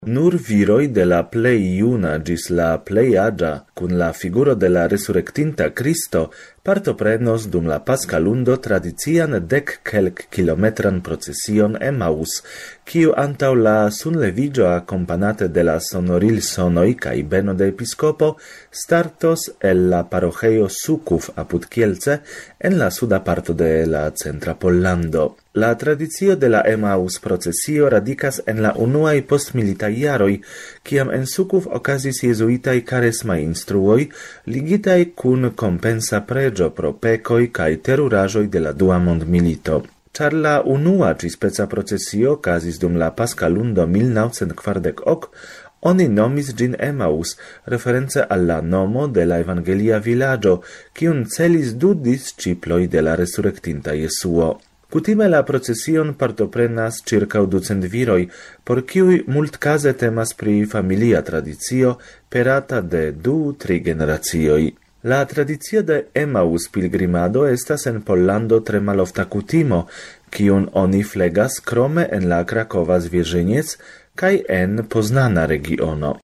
Nur viroi de la plei iuna gis la plei agia, cun la figuro de la resurrectinta Cristo, partoprenos dum la Pasca lundo tradizian 10 kilometran procession Emmaus, quiu antau la sunlevigio accompagnate de la sonoril sonoi cae beno de episcopo, startos el la parocheio Sukuf apud Kielce en la suda parto de la centra Pollando. La tradizio de la Emmaus processio radicas en la unuae postmilitai iaroi, ciam en Sukuf ocasis jesuitai charismai instruoi, ligitai cun compensa pregio pro pecoi cae terurajoi de la Dua Mondmilito. Char la unua cispeca processio ocasis dum la Pasca lundo 1948, oni nomis gin Emmaus, reference alla nomo de la evangelia villaggio, cium celis 2 disciploi de la resurrectinta Jesuo. Cutime la procession partoprenas circa 200 viroi, por ciui multcase temas pri familia tradizio perata de 2-3 generazioi. La tradizio de Emmaus pilgrimado estas en Pollando tre malofta cutimo, ciun oni flegas crome en la Cracova Zwierzyniec, cae en Poznana regiono.